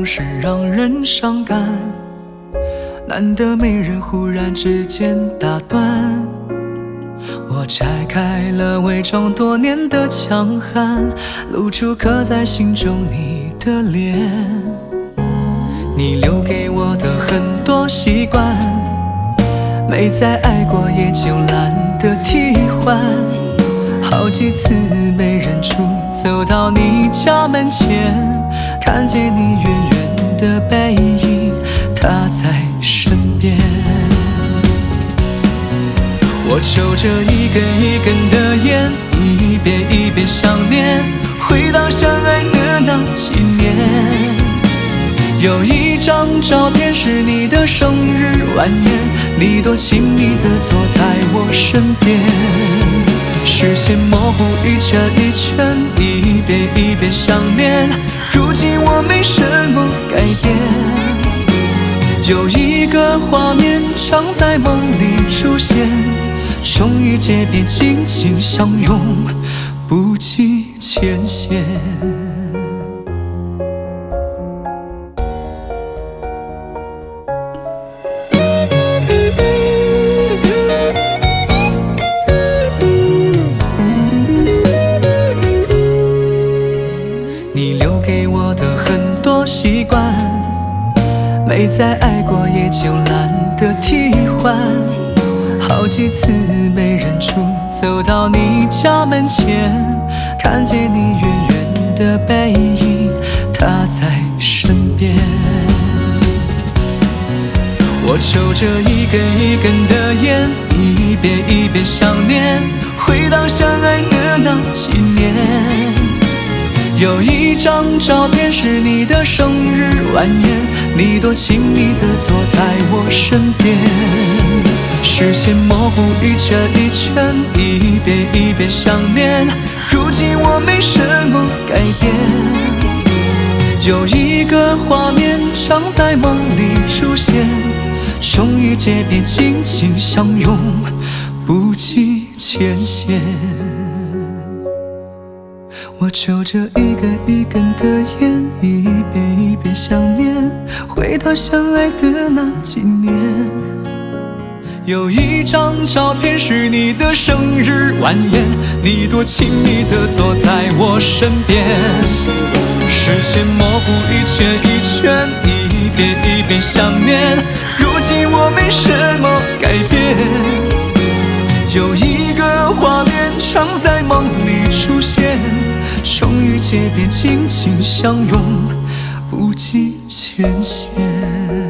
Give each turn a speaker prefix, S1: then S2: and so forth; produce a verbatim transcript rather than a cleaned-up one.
S1: 是让人伤感，难得没人忽然之间打断。我拆开了伪装多年的强悍，露出刻在心中你的脸。你留给我的很多习惯，没再爱过也就懒得替换。好几次没忍住走到你家门前，看见你远远的背影，他在身边。我抽着一根一根的烟，一遍一遍想念，回到相爱的那几年。有一张照片是你的生日晚宴，你多亲密地坐在我身边，视线模糊一圈一圈，一遍一遍想念。如今我没什么改变，有一个画面常在梦里出现，终于结别紧紧相拥，不计前嫌。你留给我的很多习惯，没再爱过也就懒得替换。好几次没忍住走到你家门前，看见你远远的背影，他在身边。我抽着一根一根的烟，一遍一遍想念，回到相爱的那几年。有一张照片是你的生日晚宴，你多亲密地坐在我身边，视线模糊一圈一圈，一遍一遍想念。如今我没什么改变，有一个画面常在梦里出现，终于结别紧紧相拥，不计前嫌。我抽着一根一根的烟，一遍一遍想念，回到相爱的那几年。有一张照片是你的生日晚宴，你多亲密地坐在我身边，视线模糊一圈一圈，一遍一遍想念。如今我没什么改变，有一个画面常在梦里出现，终于结别紧紧相拥，不计前嫌。